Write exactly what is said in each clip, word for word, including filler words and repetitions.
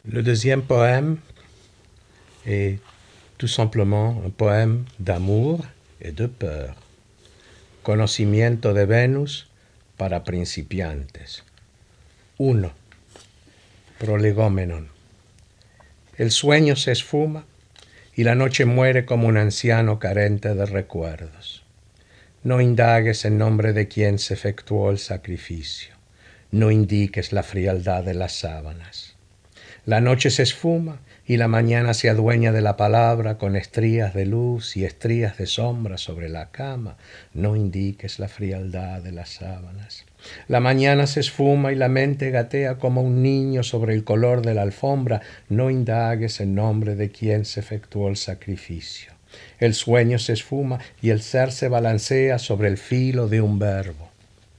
Le deuxième poème est tout simplement un poème d'amour et de peur. Conocimiento de Venus para principiantes. uno. Prolegómenon. El sueño se esfuma y la noche muere como un anciano carente de recuerdos. No indagues en nombre de quien se efectuó el sacrificio. No indiques la frialdad de las sábanas. La noche se esfuma y la mañana se adueña de la palabra con estrías de luz y estrías de sombra sobre la cama. No indiques la frialdad de las sábanas. La mañana se esfuma y la mente gatea como un niño sobre el color de la alfombra. No indagues en nombre de quien se efectuó el sacrificio. El sueño se esfuma y el ser se balancea sobre el filo de un verbo.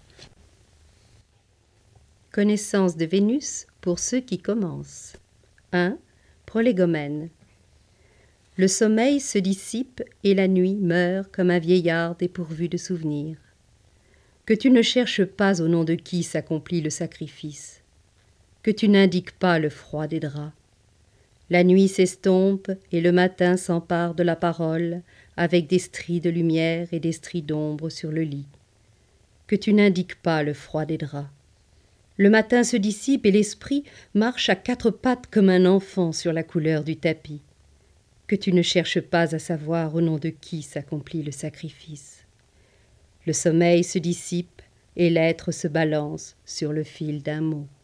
Connaissance de Vénus pour ceux qui commencent. un. Prolégomène. Le sommeil se dissipe et la nuit meurt comme un vieillard dépourvu de souvenirs. Que tu ne cherches pas au nom de qui s'accomplit le sacrifice. Que tu n'indiques pas le froid des draps. La nuit s'estompe et le matin s'empare de la parole avec des stries de lumière et des stries d'ombre sur le lit. Que tu n'indiques pas le froid des draps. Le matin se dissipe et l'esprit marche à quatre pattes comme un enfant sur la couleur du tapis. Que tu ne cherches pas à savoir au nom de qui s'accomplit le sacrifice. Le sommeil se dissipe et l'être se balance sur le fil d'un mot.